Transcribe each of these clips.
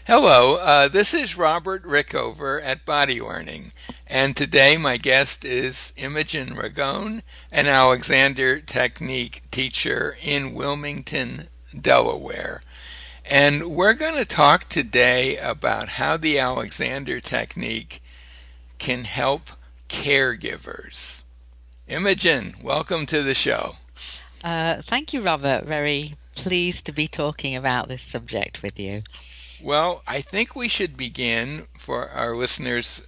Hello, this is Robert Rickover at Body Learning, and today my guest is Imogen Ragone, an Alexander Technique teacher in Wilmington, Delaware. And we're going to talk today about how the Alexander Technique can help caregivers. Imogen, welcome to the show. Thank you, Robert. Very pleased to be talking about this subject with you. Well, I think we should begin for our listeners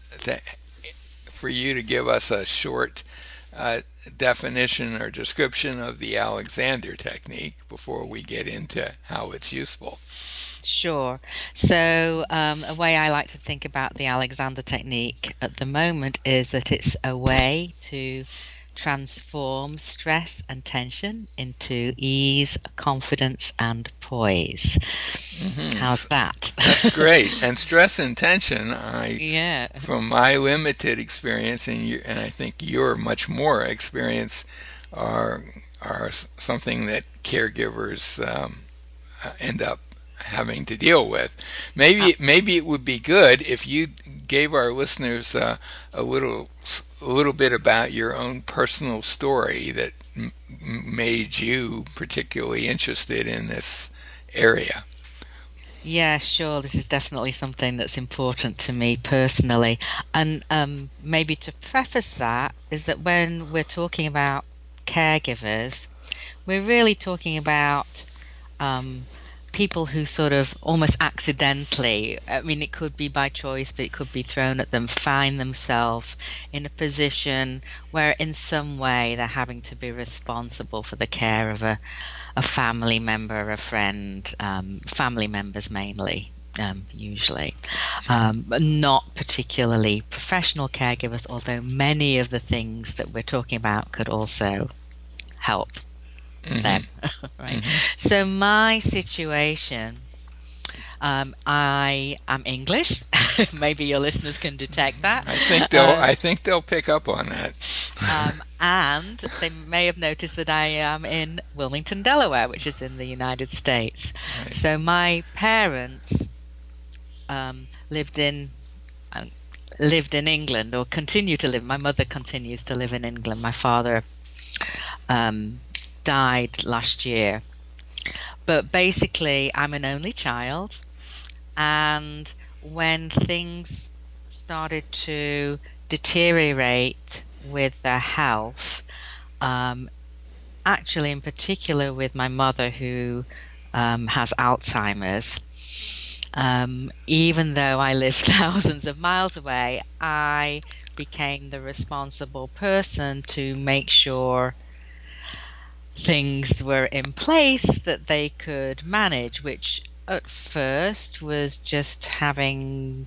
for you to give us a short uh, definition or description of the Alexander technique before we get into how it's useful. Sure. So, a way I like to think about the Alexander technique at the moment is that it's a way to transform stress and tension into ease, confidence, and poise. How's that? That's great. And stress and tension, Yeah. from my limited experience, and I think your much more experience, are something that caregivers end up having to deal with. Maybe it would be good if you gave our listeners a little bit about your own personal story that made you particularly interested in this area. Yeah, sure. This is definitely something that's important to me personally. And maybe to preface that is that when we're talking about caregivers, we're really talking about um, people who sort of almost accidentally, I mean, it could be by choice, but it could be thrown at them, find themselves in a position where in some way they're having to be responsible for the care of a family member, a friend, family members mainly. Usually, but not particularly professional caregivers, although many of the things that we're talking about could also help Hmm. them, right? Hmm. So my situation, I am English. Maybe your listeners can detect that. I think they'll pick up on that. And they may have noticed that I am in Wilmington, Delaware, which is in the United States. Right. So my parents um, lived in um, lived in England, or continue to live. My mother continues to live in England. My father um, died last year. But basically, I'm an only child, and when things started to deteriorate with their health, um, actually, in particular with my mother who has Alzheimer's, even though I lived thousands of miles away, I became the responsible person to make sure things were in place that they could manage, which at first was just having,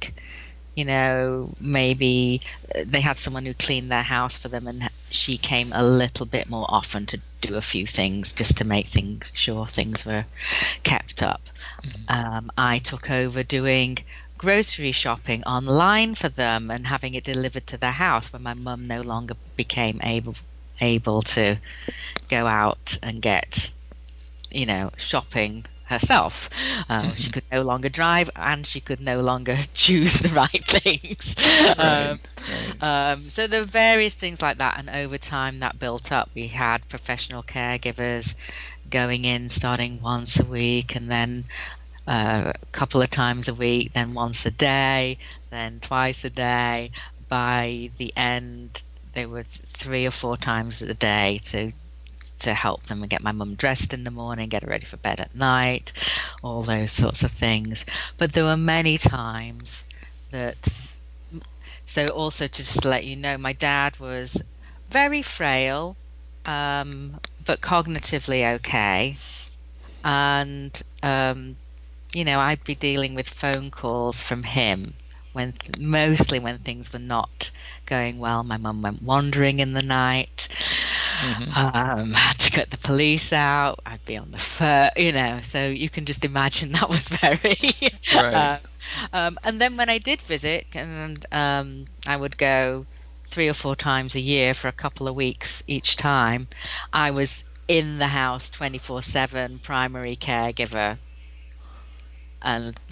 maybe they had someone who cleaned their house for them, and she came a little bit more often to do a few things just to make things sure things were kept up. I took over doing grocery shopping online for them and having it delivered to their house when my mum no longer became able to go out and get, shopping herself. She Hmm. could no longer drive and she could no longer choose the right things. Right. Right. So there were various things like that, and over time that built up. We had professional caregivers going in starting once a week, and then a couple of times a week, then once a day, then twice a day. By the end, they were 3 or 4 times a day to help them and get my mum dressed in the morning, get her ready for bed at night, all those sorts of things. But there were many times that, so also to just let you know, my dad was very frail, but cognitively okay. And I'd be dealing with phone calls from him mostly when things were not going well. My mum went wandering in the night. Hmm. Had to get the police out. I'd be on the phone, so you can just imagine that was very. Right. uh, and then when I did visit, and I would go 3 or 4 times a year for a couple of weeks each time, I was in the house 24/7, primary caregiver, and that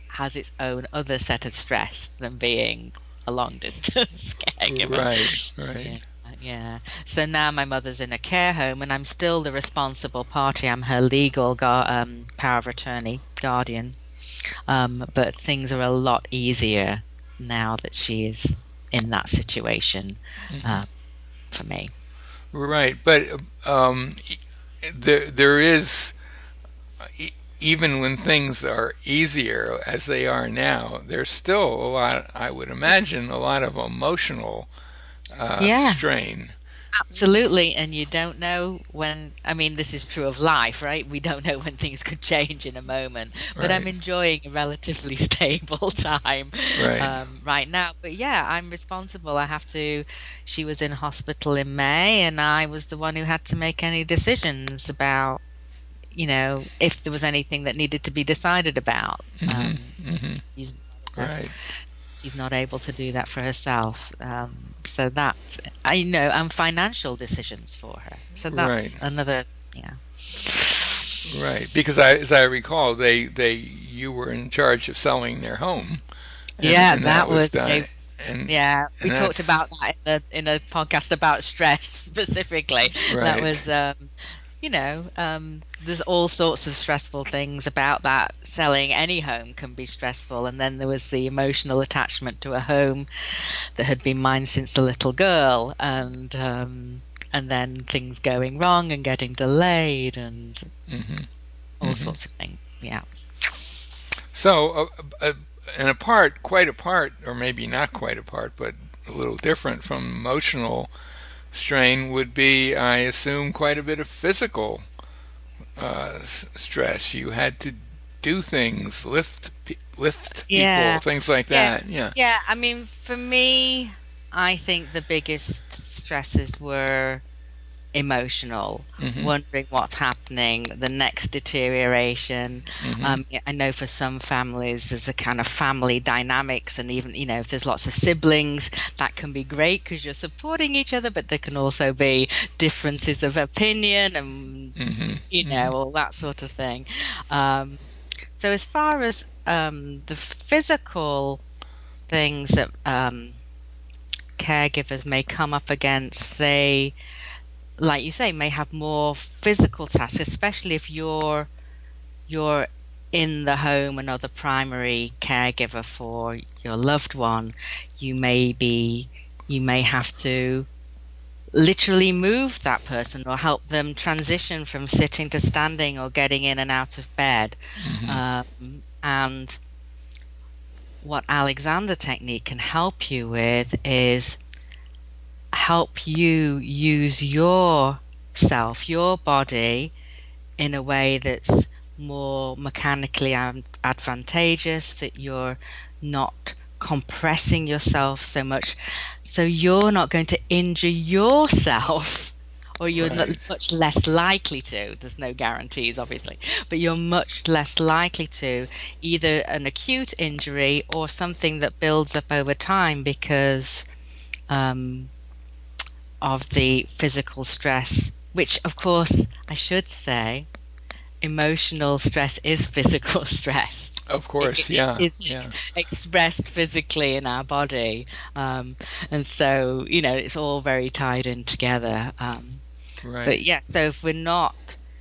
has its own other set of stress than being a long distance caregiver. Right, right. Yeah, yeah. So now my mother's in a care home, and I'm still the responsible party. I'm her legal power of attorney, guardian. But things are a lot easier now that she is in that situation for me. Right, but there is, even when things are easier as they are now, there's still a lot, I would imagine, a lot of emotional Yeah, strain. absolutely. And you don't know when, I mean, this is true of life, right? We don't know when things could change in a moment. But I'm Right, enjoying a relatively stable time right. right now. But yeah, I'm responsible. I have to. She was in hospital in May, and I was the one who had to make any decisions about, if there was anything that needed to be decided about. Hmm. Hmm. She's, Right, she's not able to do that for herself. So that's, and financial decisions for her. So that's right, another, yeah. right. Because as I recall, you were in charge of selling their home, Yeah, and that that was was done, a, and yeah, we and talked that's about that in a podcast about stress specifically. That right. was, there's all sorts of stressful things about that. Selling any home can be stressful. And then there was the emotional attachment to a home that had been mine since a little girl, and then things going wrong and getting delayed and Hmm. all Hmm. sorts of things. Yeah. So, and apart, quite apart, or maybe not quite apart, but a little different from emotional strain would be, I assume, quite a bit of physical stress. You had to do things, lift people, Yeah. things like Yeah. that. Yeah. Yeah. I mean, for me, I think the biggest stresses were emotional, Hmm. wondering what's happening, the next deterioration. Hmm. I know for some families there's a kind of family dynamics, and even, if there's lots of siblings, that can be great because you're supporting each other, but there can also be differences of opinion and, Hmm. Hmm. all that sort of thing. Um, so as far as the physical things that caregivers may come up against, they, like you say, may have more physical tasks, especially if you're in the home and are the primary caregiver for your loved one. You may have to literally move that person or help them transition from sitting to standing or getting in and out of bed. Hmm. And what Alexander Technique can help you with is help you use yourself, your body, in a way that's more mechanically advantageous, that you're not compressing yourself so much, so you're not going to injure yourself, or you're not, Right. much less likely to. There's no guarantees, obviously, but you're much less likely to either an acute injury or something that builds up over time because um, of the physical stress, which, of course, I should say, emotional stress is physical stress. Of It, course. it Yeah. is Yeah. expressed physically in our body. And so, it's all very tied in together. But Right. yeah, so if we're not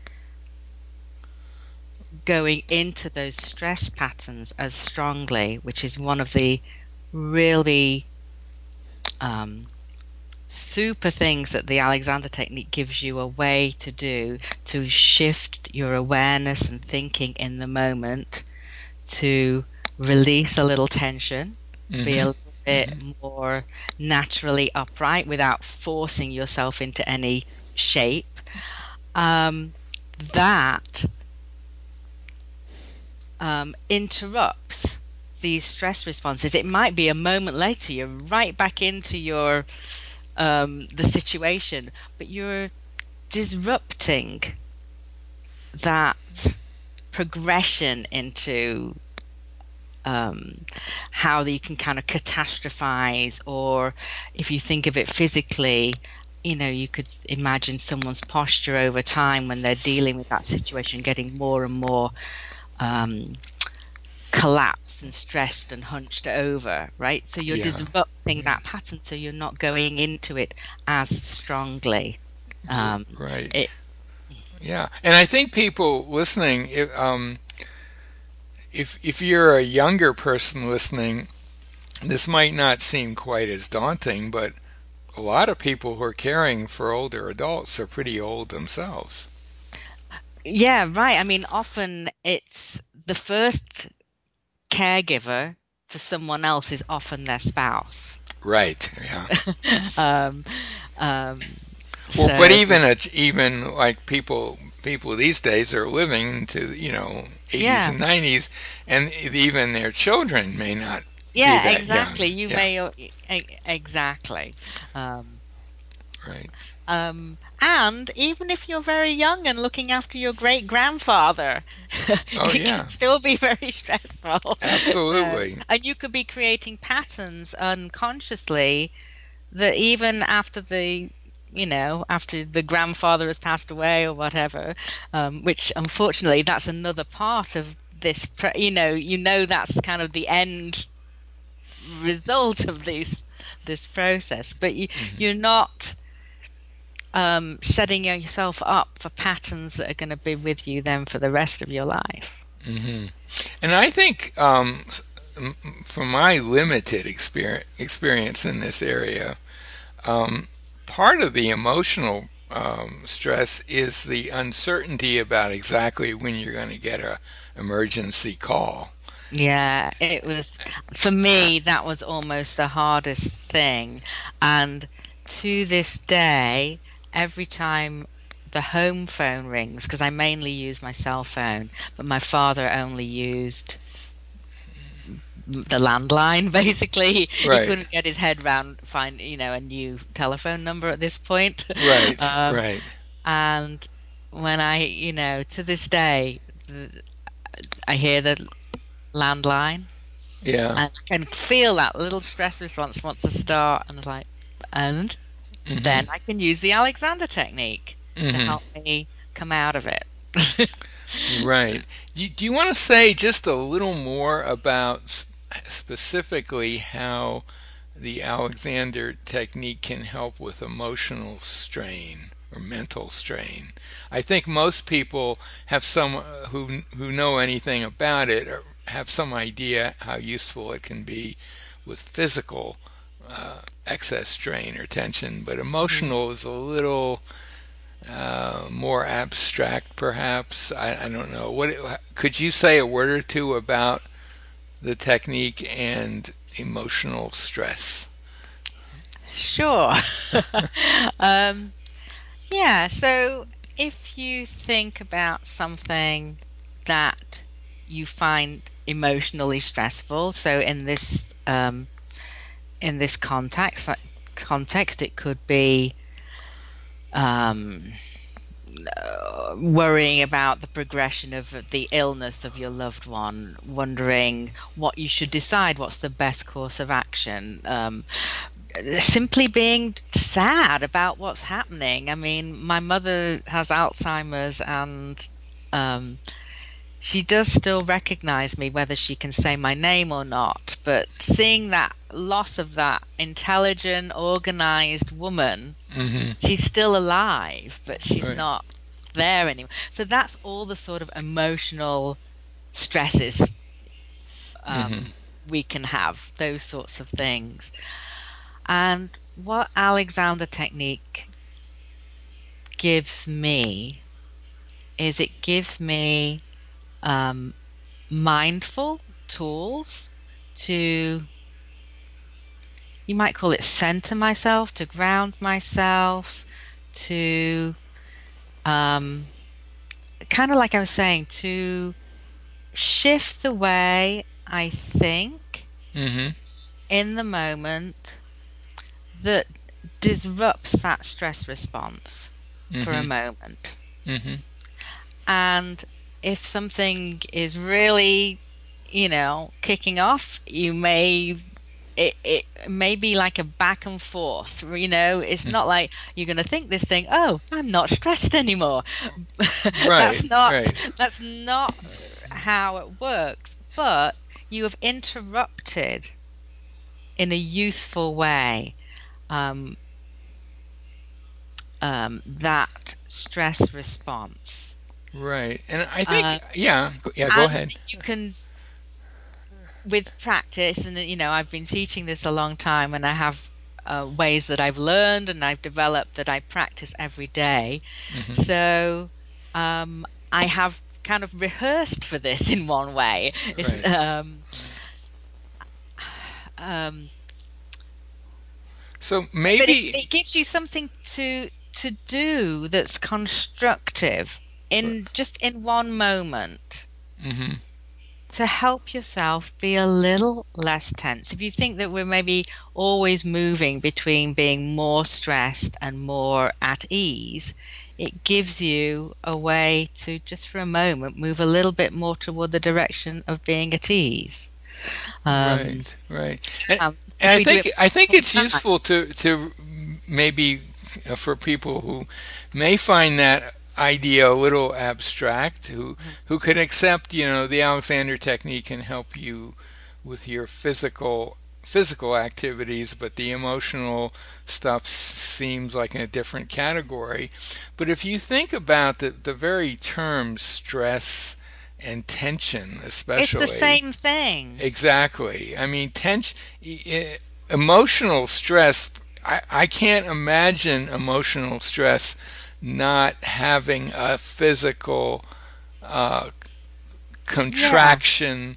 going into those stress patterns as strongly, which is one of the really um, super things that the Alexander Technique gives you a way to do, to shift your awareness and thinking in the moment, to release a little tension, be Hmm. a little bit Hmm. more naturally upright without forcing yourself into any shape. That interrupts these stress responses. It might be a moment later, you're right back into the situation, but you're disrupting that progression into how you can kind of catastrophize, or if you think of it physically, you could imagine someone's posture over time when they're dealing with that situation getting more and more um, collapsed and stressed and hunched over, right? So you're Yeah. disrupting that pattern, so you're not going into it as strongly. Um, Right. it, Yeah. And I think people listening, if you're a younger person listening, this might not seem quite as daunting, but a lot of people who are caring for older adults are pretty old themselves. yeah, right. I mean, often it's the first caregiver for someone else is often their spouse. Right. Yeah. Um, um, Or, but so even like people these days are living to 80s yeah, and 90s, and even their children may not be yeah, that young. exactly. You Yeah. may exactly. Um, Right. and even if you're very young and looking after your great grandfather, Oh it can yeah. still be very stressful. Absolutely. And you could be creating patterns unconsciously that even after after the grandfather has passed away or whatever, which unfortunately that's another part of this, that's kind of the end result of this process, but you're not setting yourself up for patterns that are going to be with you then for the rest of your life. Hmm. And I think, from my limited experience in this area, um, part of the emotional stress is the uncertainty about exactly when you're going to get a emergency call. Yeah, it was for me, that was almost the hardest thing. And to this day, every time the home phone rings, because I mainly use my cell phone, but my father only used the landline basically. He Right. couldn't get his head round find a new telephone number at this point. Right. um, Right. and when I to this day, I hear the landline Yeah. and I can feel that little stress response wants to start, and it's like, and Hmm. then I can use the Alexander technique to Hmm. help me come out of it. Right. Do you want to say just a little more about specifically how the Alexander technique can help with emotional strain or mental strain? I think most people have some who know anything about it or have some idea how useful it can be with physical excess strain or tension, but Mm. emotional is a little more abstract, perhaps. I don't know. What could you say a word or two about the technique and emotional stress? Sure. um, yeah, so if you think about something that you find emotionally stressful, so in this context, it could be um, worrying about the progression of the illness of your loved one, wondering what you should decide, what's the best course of action, simply being sad about what's happening. I mean, my mother has Alzheimer's, and um, she does still recognize me, whether she can say my name or not. But seeing that loss of that intelligent, organized woman, Hmm. she's still alive, but she's Right. not there anymore. So that's all the sort of emotional stresses Hmm. we can have, those sorts of things. And what Alexander Technique gives me is it gives me um, mindful tools to, you might call it, center myself, to ground myself, to um, kind of like I was saying, to shift the way I think Hmm. in the moment that disrupts that stress response for a Hmm. moment. Hmm. And if something is really, kicking off, it may be like a back and forth. It's not like you're going to think this thing, oh, I'm not stressed anymore. Right. that's not Right. that's not how it works. but you have interrupted in a useful way um, that stress response. Right. And I think, Uh, yeah, go and ahead. you can, with practice, and I've been teaching this a long time, and I have ways that I've learned and I've developed that I practice every day. Hmm. So I have kind of rehearsed for this in one way. It's, Right. um, So but maybe, it gives you something to do that's constructive in just in one moment hmm, to help yourself be a little less tense. If you think that we're maybe always moving between being more stressed and more at ease, it gives you a way to just for a moment move a little bit more toward the direction of being at ease. Um, right, right. And, if and we do it I think all it's the time. useful to maybe for people who may find that idea a little abstract, who can accept, the Alexander technique can help you with your physical activities, but the emotional stuff seems like in a different category. But if you think about the very terms stress and tension, It's the especially, same thing. exactly. I mean, emotional stress. I can't imagine emotional stress not having a physical uh, Yeah, contraction,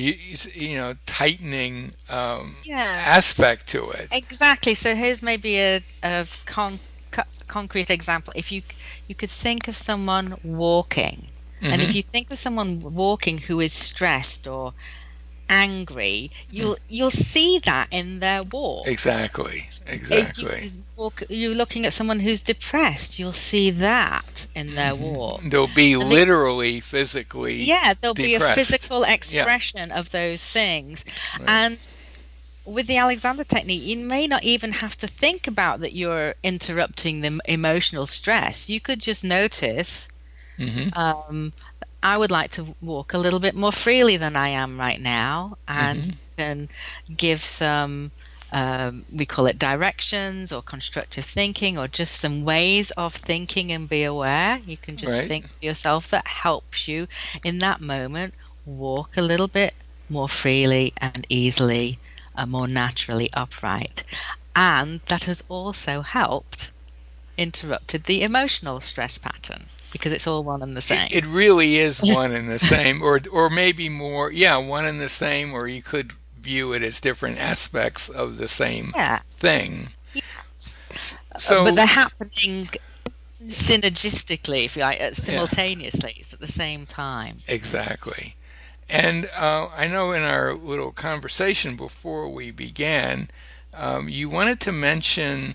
tightening yeah, aspect to it. exactly. So here's maybe a concrete example. If you could think of someone walking, and if Hmm. you think of someone walking who is stressed or angry, you'll see that in their walk. Exactly. If you Exactly. you're looking at someone who's depressed, you'll see that in their Hmm. walk. They'll be And the literally physically Yeah, there'll be a depressed. physical Yeah. expression of those things. Right. And with the Alexander technique, you may not even have to think about that you're interrupting the emotional stress. You could just notice, Hmm. um, I would like to walk a little bit more freely than I am right now, and Hmm. you can give some, we call it directions or constructive thinking, or just some ways of thinking and be aware. You can just Right. think to yourself that helps you in that moment walk a little bit more freely and easily, more naturally upright. And that has also helped interrupted the emotional stress pattern because it's all one and the same. It really is one and the same, or maybe more. Yeah, one and the same, or you could view it as different aspects of the same Yeah, thing. yes. But So they're happening synergistically, if you like, yeah, simultaneously. It's at the same time. exactly. And I know in our little conversation before we began, you wanted to mention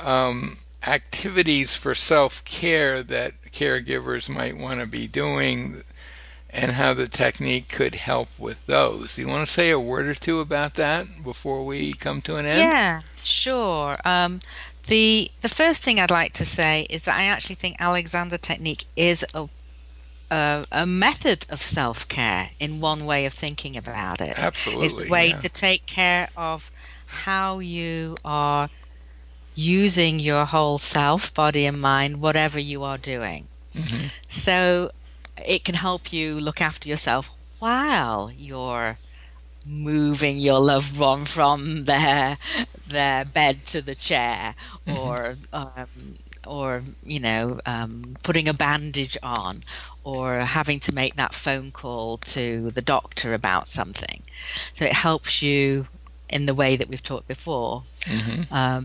activities for self-care that caregivers might want to be doing and how the technique could help with those. Do you want to say a word or two about that before we come to an end? Yeah, sure. The first thing I'd like to say is that I actually think Alexander technique is a method of self-care in one way of thinking about it. It's a Absolutely, way yeah. to take care of how you are using your whole self, body and mind, whatever you are doing. Hmm. So it can help you look after yourself while you're moving your loved one from their bed to the chair, Hmm. or putting a bandage on, or having to make that phone call to the doctor about something. So it helps you in the way that we've talked before. Hmm. Um,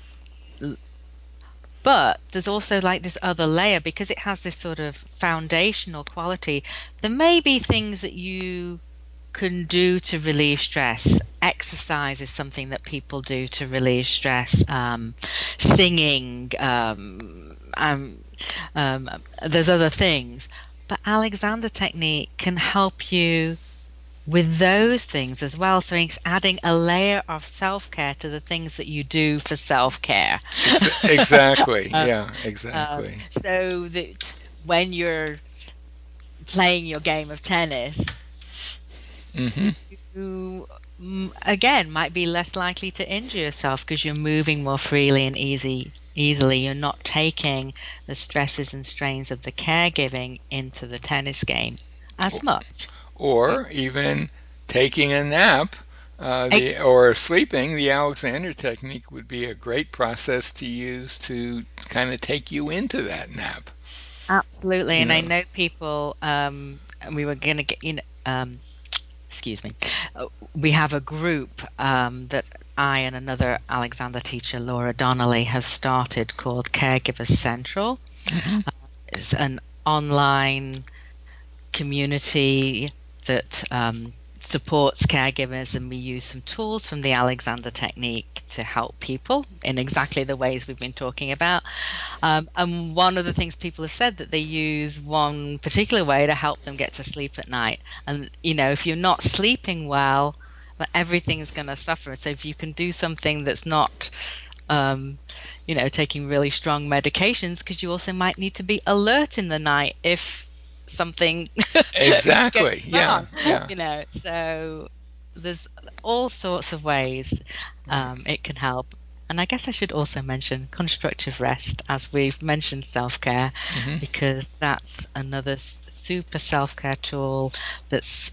but there's also like this other layer because it has this sort of foundational quality. There may be things that you can do to relieve stress. Exercise is something that people do to relieve stress. Singing, there's other things. But Alexander Technique can help you with those things as well. So it's adding a layer of self care to the things that you do for self care. Exactly, um, yeah, exactly. so that when you're playing your game of tennis, Mm-hmm. you again might be less likely to injure yourself because you're moving more freely and easily. You're not taking the stresses and strains of the caregiving into the tennis game as much. Or even taking a nap, Ex- or sleeping. The Alexander technique would be a great process to use to kind of take you into that nap. Absolutely, You and I know. know people. And we were gonna get excuse me. We have a group that I and another Alexander teacher, Laura Donnelly, have started called Caregivers Central. Hmm. It's an online community that supports caregivers, and we use some tools from the Alexander technique to help people in exactly the ways we've been talking about. And one of the things people have said that they use one particular way to help them get to sleep at night. And, if you're not sleeping well, everything's going to suffer. So if you can do something that's not, um, taking really strong medications, because you also might need to be alert in the night if something goes Exactly. Yeah. wrong, Yeah. So there's all sorts of ways Right. it can help. And I guess I should also mention constructive rest, as we've mentioned self-care, Hmm. because that's another super self-care tool that's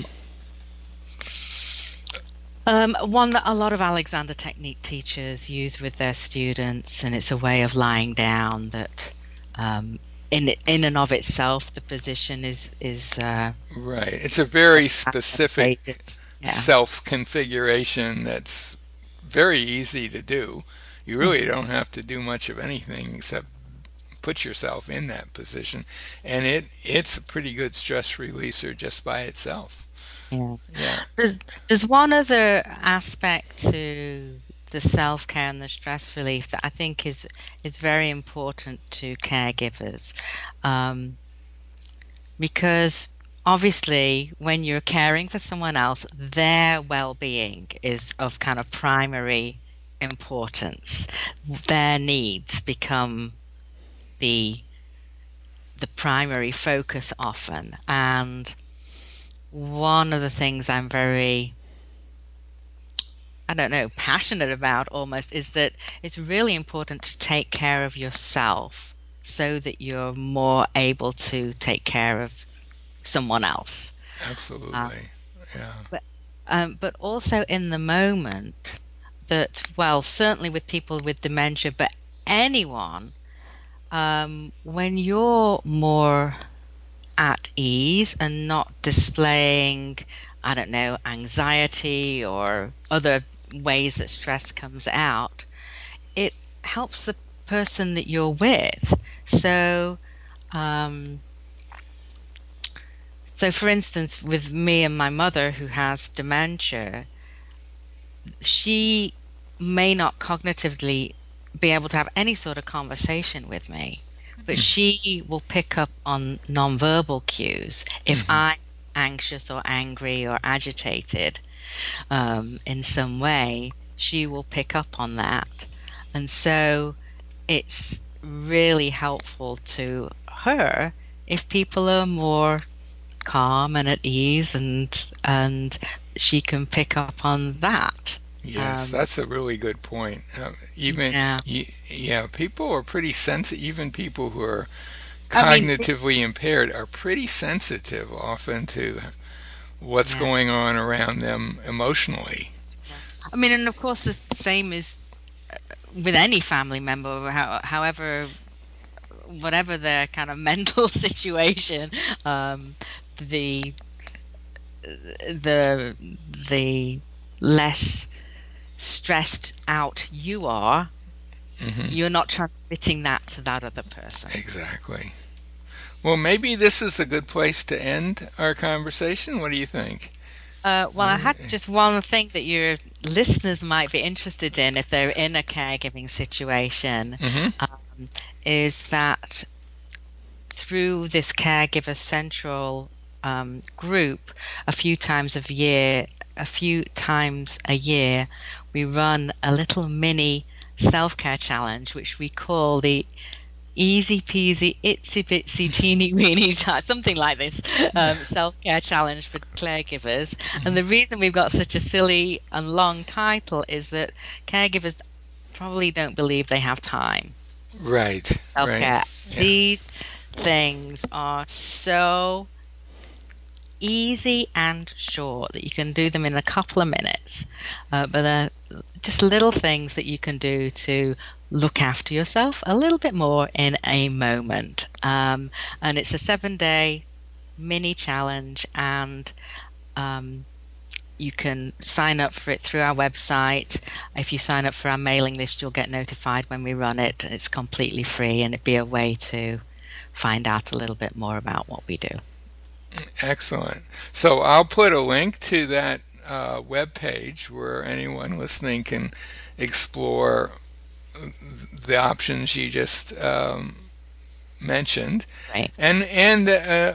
one that a lot of Alexander Technique teachers use with their students, and it's a way of lying down that, in and of itself, the position is Right. It's a very specific advantageous. Yeah. self configuration that's very easy to do. You really don't have to do much of anything except put yourself in that position, and it's a pretty good stress releaser just by itself. Yeah. Yeah. There's there's one other aspect to the self-care and the stress relief that I think is very important to caregivers, um, because obviously when you're caring for someone else, their well-being is of kind of primary importance. Their needs become the the primary focus often, and one of the things I'm very, I don't know, passionate about almost is that it's really important to take care of yourself so that you're more able to take care of someone else. Uh, Absolutely. Yeah. but also in the moment that, well, certainly with people with dementia, but anyone, when you're more at ease and not displaying, I don't know, anxiety or other ways that stress comes out, it helps the person that you're with. So, um, so for instance, with me and my mother who has dementia, she may not cognitively be able to have any sort of conversation with me, but she will pick up on nonverbal cues if Hmm. I'm anxious or angry or agitated in some way. She will pick up on that, and so it's really helpful to her if people are more calm and at ease, and she can pick up on that. Yes, Um, that's a really good point. Even yeah, yeah, people are pretty sensitive. Even people who are I mean, cognitively impaired are pretty sensitive often to what's yeah, going on around them emotionally. yeah. I mean, and of course, the same is with any family member, however, whatever their kind of mental situation, um, the the the less stressed out you are, Hmm. you're not transmitting that to that other person. Exactly. Well, maybe this is a good place to end our conversation. What do you think? Well, I had just one thing that your listeners might be interested in if they're in a caregiving situation, Hmm. um, is that through this Caregiver Central group, a few times a year, we run a little mini self-care challenge, which we call the easy peasy, itsy bitsy, teeny weeny, something like this, self-care challenge for caregivers. And the reason we've got such a silly and long title is that caregivers probably don't believe they have time. Right, right. Self-care. Yeah. These things are so easy and short that you can do them in a couple of minutes. But just little things that you can do to look after yourself a little bit more in a moment. And it's a 7-day mini challenge, and you can sign up for it through our website. If you sign up for our mailing list, you'll get notified when we run it. It's completely free, and it'd be a way to find out a little bit more about what we do. Excellent. So I'll put a link to that web page where anyone listening can explore the options you just mentioned, Right. and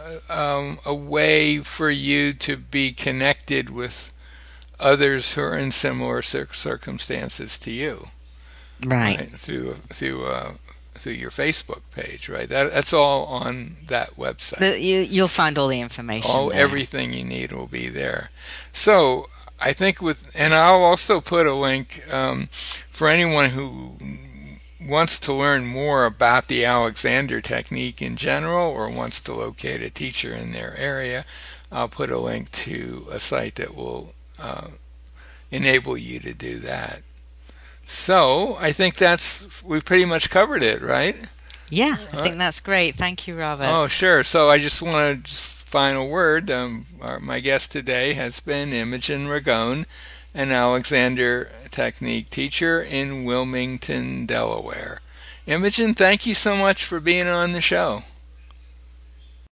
a way for you to be connected with others who are in similar circumstances to you, Right. through your Facebook page, right? That's all on that website. You'll find all the information there. Everything you need will be there. So I think and I'll also put a link for anyone who wants to learn more about the Alexander technique in general or wants to locate a teacher in their area. I'll put a link to a site that will enable you to do that. So I think we've pretty much covered it, right? Yeah, I think that's great. Thank you, Robert. Oh, sure. So I just want to final word. My guest today has been Imogen Ragone, an Alexander Technique teacher in Wilmington, Delaware. Imogen, thank you so much for being on the show.